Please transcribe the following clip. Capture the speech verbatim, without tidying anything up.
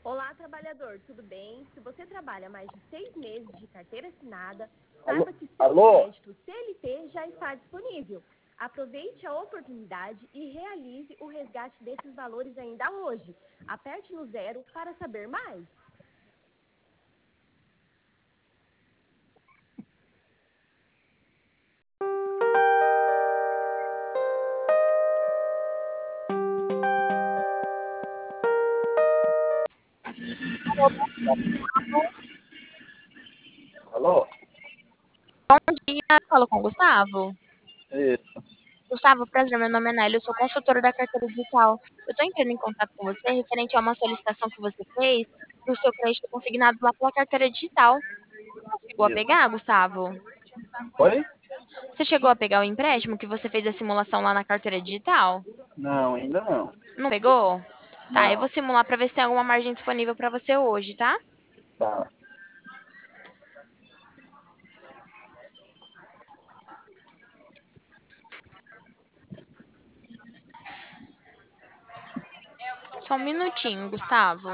Olá, trabalhador, tudo bem? Se você trabalha mais de seis meses de carteira assinada, Alô? saiba que seu Alô? crédito C L T já está disponível. Aproveite a oportunidade e realize o resgate desses valores ainda hoje. Aperte no zero para saber mais. Alô? Bom dia, falo com o Gustavo. Isso. Gustavo, prazer, meu nome é Nelly, eu sou consultora da carteira digital. Eu estou entrando em contato com você referente a uma solicitação que você fez para o seu crédito consignado lá pela carteira digital. Você chegou a Isso. pegar, Gustavo? Oi? Você chegou a pegar o empréstimo que você fez a simulação lá na carteira digital? Não, ainda não. Não pegou? Tá, eu vou Não. simular para ver se tem alguma margem disponível para você hoje, tá? Tá. Só um minutinho, Gustavo.